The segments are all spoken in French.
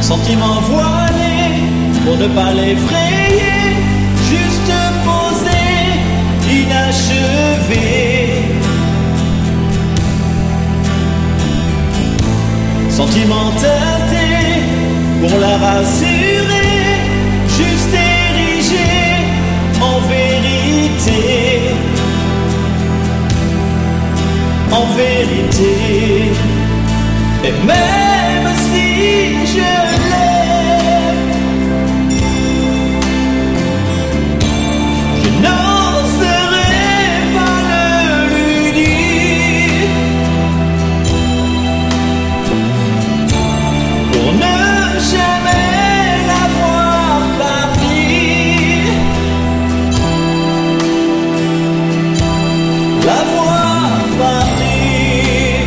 Sentiment voilé pour ne pas l'effrayer, juste posé, inachevé. Sentiment teinté pour la rassurer, juste érigé en vérité. En vérité. Et même si je l'aime, je n'oserais pas le lui dire, pour ne jamais la voir partir, la voir partir,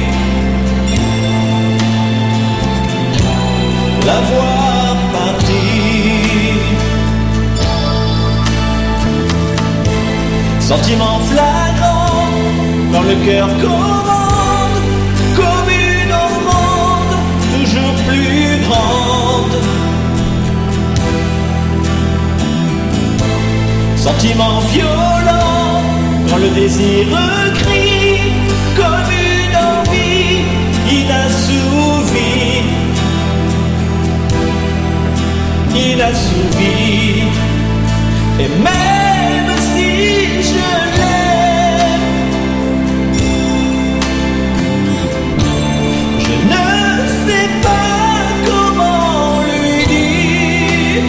la voir partir. Sentiment flagrant quand le cœur commande, comme une offrande toujours plus grande. Sentiment violent quand le désir crie, comme une envie inassouvie. Inassouvi. Et même si je l'aime, je ne sais pas comment lui dire,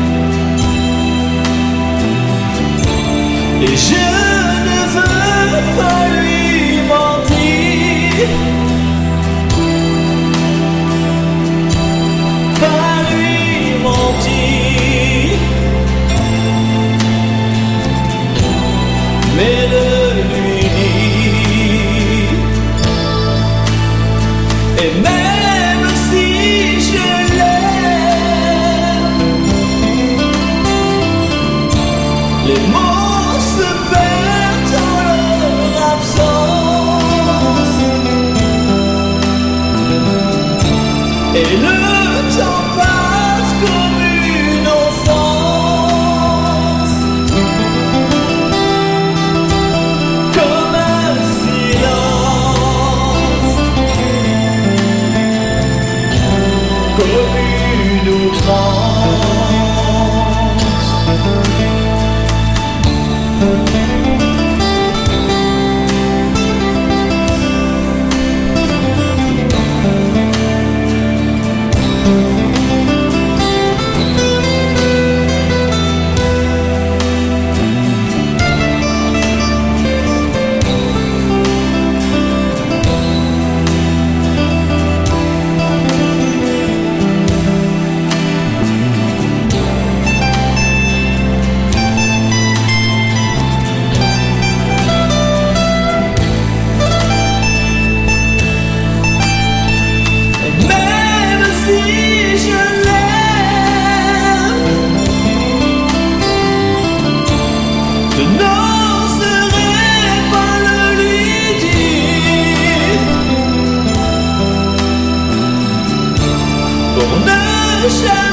et je ne veux pas lui mentir, pas lui mentir, mais de lui dire. Et même si je l'aime, les mots se perdent en leur absence, et le temps passe comme une offense, comme un silence, comme une outrance. Je n'oserais pas le lui dire, pour ne jamais